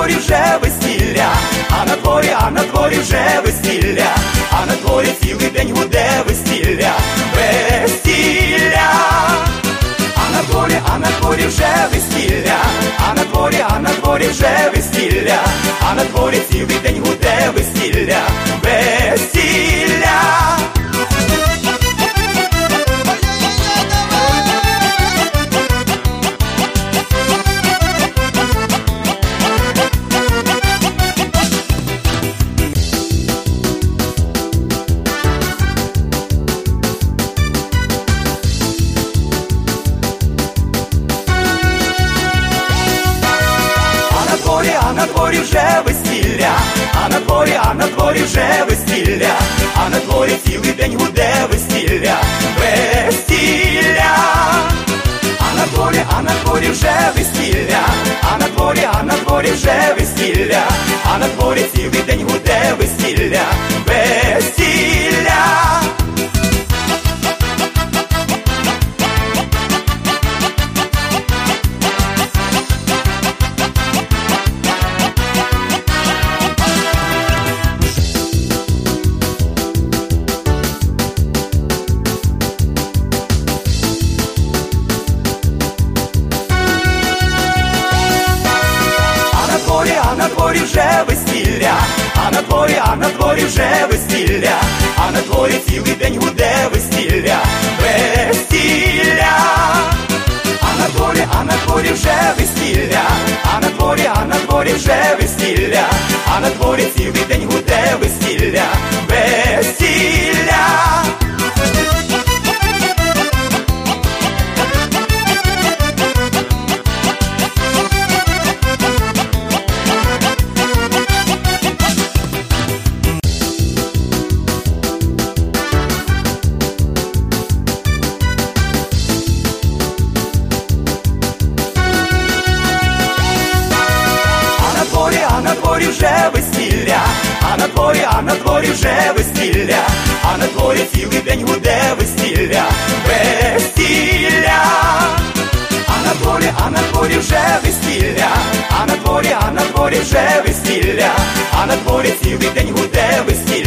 дворі вже весілля, а на дворі вже весілля, а на дворі цілий день гуде весілля, весілля. А на дворі вже весілля, а на дворі вже весілля, а на дворі цілий день гуде весілля, весілля. А на дворі вже весілля, а на дворі вже весілля, а на дворі цілий день гуде весілля, весілля. А на дворі вже весілля, а на дворі вже весілля, а на дворі цілий день гуде весілля, весілля. А на дворі вже весілля, а на дворі вже весілля, а на дворі цілий день гуде весілля, весілля. А на дворі вже весілля, а на дворі вже весілля, а на дворі цілий день гуде весілля, весілля. А на дворі вже весілля, а на дворі вже весілля, а на дворі цілий день гуде весілля, весілля. А на дворі вже весілля, а на дворі вже весілля, а на дворі цілий день гуде весілля.